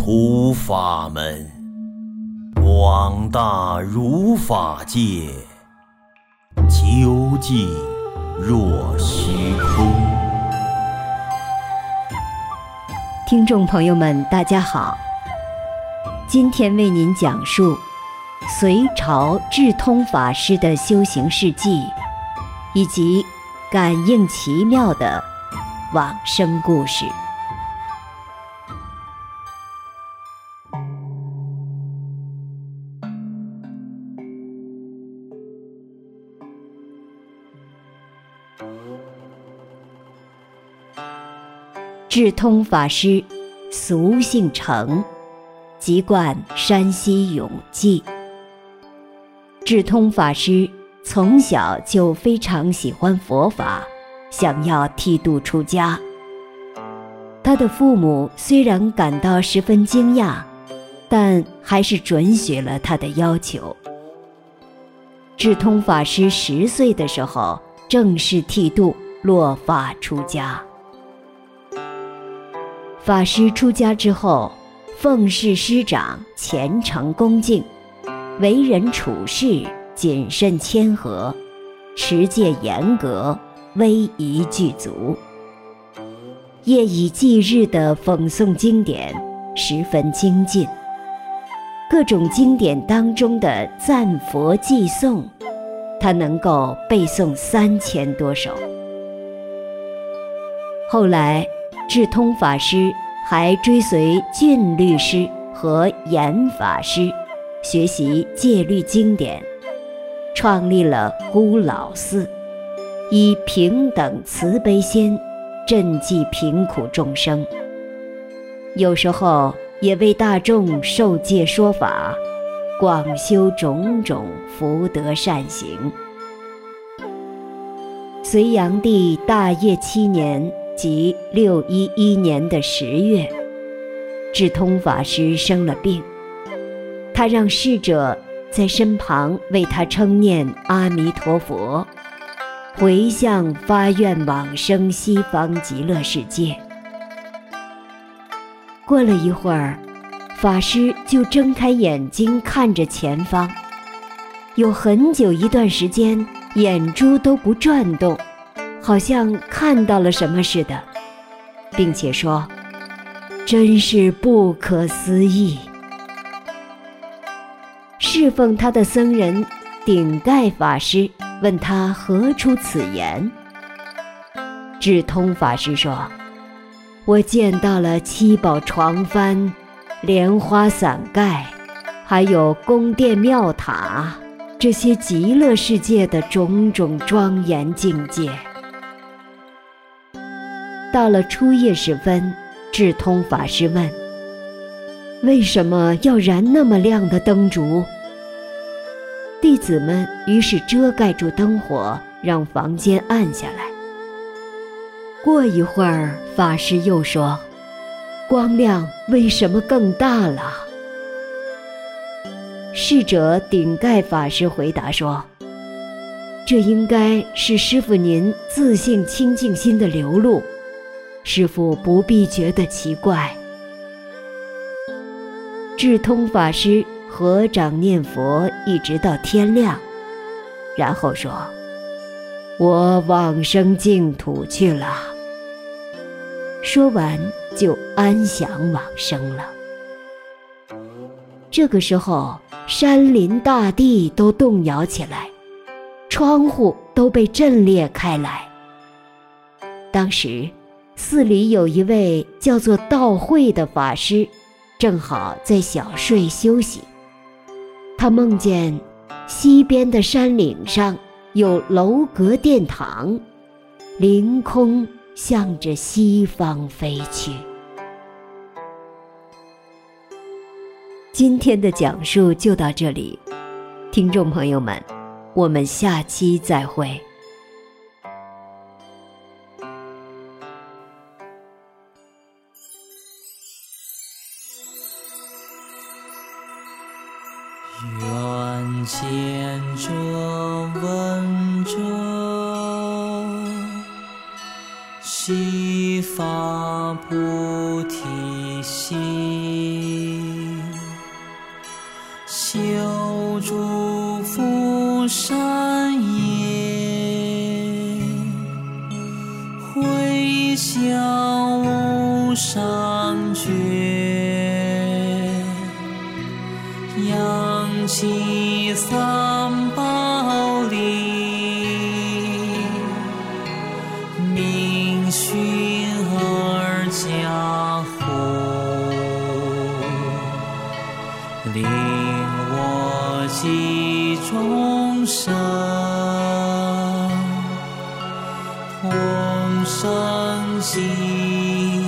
突法门，广大如法界，究竟若虚空。 听众朋友们，大家好，今天为您讲述隋朝智通法师的修行事迹，以及感应奇妙的往生故事。智通法师俗姓程，籍贯山西永济。智通法师从小就非常喜欢佛法，想要剃度出家。他的父母虽然感到十分惊讶，但还是准许了他的要求。智通法师10岁的时候正式剃度落发出家。法师出家之后，奉事师长，虔诚恭敬，为人处事谨慎谦和，持戒严格，威仪具足，夜以继日地讽诵经典，十分精进。各种经典当中的赞佛偈颂，他能够背诵3000多首。后来智通法师还追随俊律师和严法师学习戒律经典，创立了孤老寺，以平等慈悲心赈济贫苦众生，有时候也为大众受戒说法，广修种种福德善行。隋炀帝大业7年即611年的10月，智通法师生了病，他让侍者在身旁为他称念阿弥陀佛，回向发愿往生西方极乐世界。过了一会儿，法师就睁开眼睛看着前方，有很久一段时间眼珠都不转动，好像看到了什么似的，并且说：“真是不可思议。”侍奉他的僧人顶盖法师问他何出此言。智通法师说：“我见到了七宝床幡、莲花伞盖，还有宫殿庙塔，这些极乐世界的种种庄严境界。”到了初夜时分，智通法师问：“为什么要燃那么亮的灯烛？”弟子们于是遮盖住灯火，让房间暗下来。过一会儿，法师又说：“光亮为什么更大了？”侍者顶盖法师回答说：“这应该是师父您自性清净心的流露，师父不必觉得奇怪。”智通法师合掌念佛一直到天亮，然后说：“我往生净土去了。”说完就安详往生了。这个时候，山林大地都动摇起来，窗户都被震裂开来。当时寺里有一位叫做道慧的法师，正好在小睡休息。他梦见西边的山岭上有楼阁殿堂，凌空向着西方飞去。今天的讲述就到这里，听众朋友们，我们下期再会。 愿见者闻者，悉发菩提心。 笑无上觉，扬起三宝力，明熏而加护，令我及众生同生极